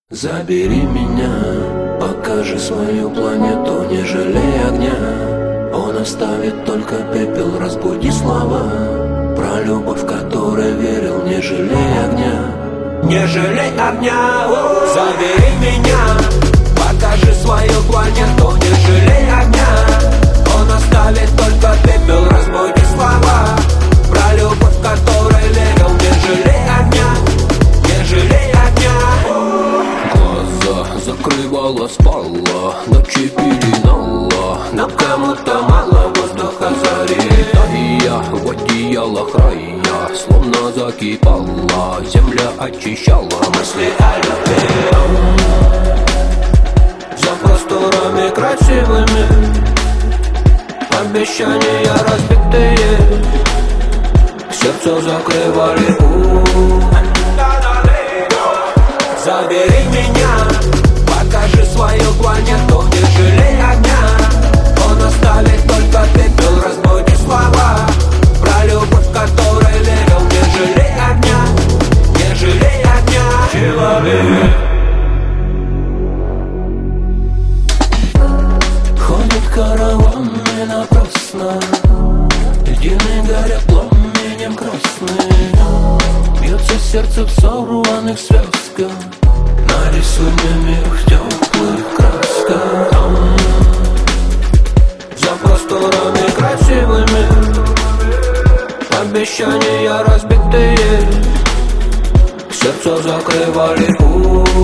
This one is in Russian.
Забери меня, покажи свою планету, не жалей огня. Он оставит только пепел, разбуди слова про любовь, в которой верил, не жалей огня. Не жалей огня, забери меня, покажи свою планету, не жалей огня. Он оставит только пепел, разбуди слова про любовь, в которой верил, не жалей огня. Не жалей огня. Глаза закрывала, спала, ночи пеленала, но кому-то мало воздуха зари. Да я в одеялах рая, словно закипала, земля очищала мысли о любви. За просторами красивыми обещания разбитые, сердце закрывали. Забери меня, покажи свою планету, не жалей огня. Он оставит только пепел, разбуди слова про любовь, в которой верил, не жалей огня. Не жалей огня. Человек ходит караванами напрасно, льдины горят пламенем красным. Бьется сердце в сорванных связках, нарисуй мне мир в теплых красках. За просторами красивыми обещания разбитые, сердце закрывали.